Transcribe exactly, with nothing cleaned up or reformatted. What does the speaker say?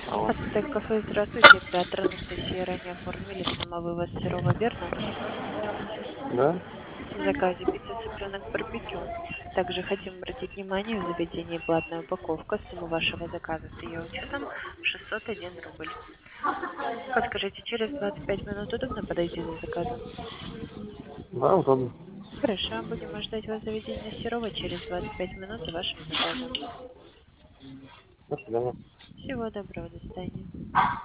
Алло. Ацтек кафе, здравствуйте. Оператор Анастасия, ранее оформили самовывоз сырого, верно? Да? В заказе пицца цыпленок барбекю. Также хотим обратить внимание, в заведении платная упаковка. Сумма вашего заказа с ее учетом шестьсот один рубль. Подскажите, через двадцать пять минут удобно подойти за заказом? Да, удобно. Хорошо, будем ждать вас в заведении Серова через двадцать пять минут за вашим заказом. До свидания. Всего доброго, до свидания.